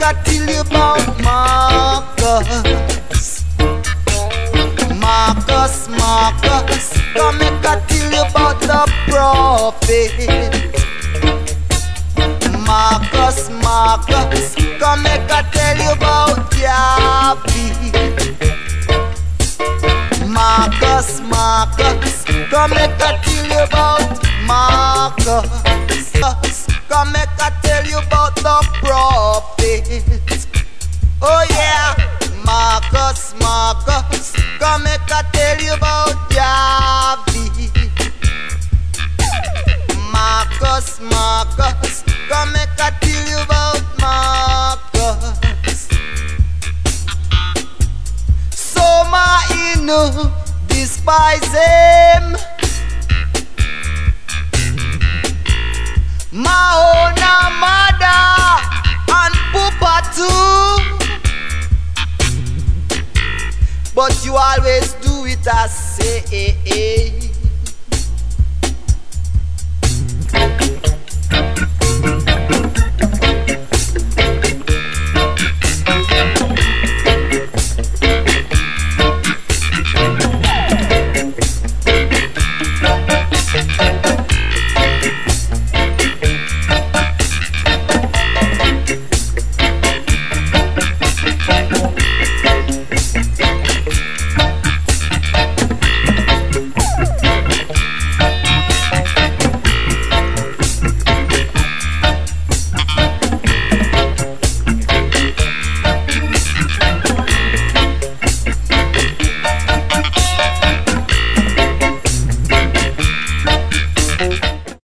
I tell you about Marcus. Marcus, come make I tell you about the prophet. Marcus, come make I tell you about David. Marcus, come make I tell you about Marcus. Come make I tell you about the prophet. Oh yeah, Marcus, come make I tell you about David. Marcus, come make I tell you about Marcus. So my inno despise him. My own mother and papa too. But you always do it as say.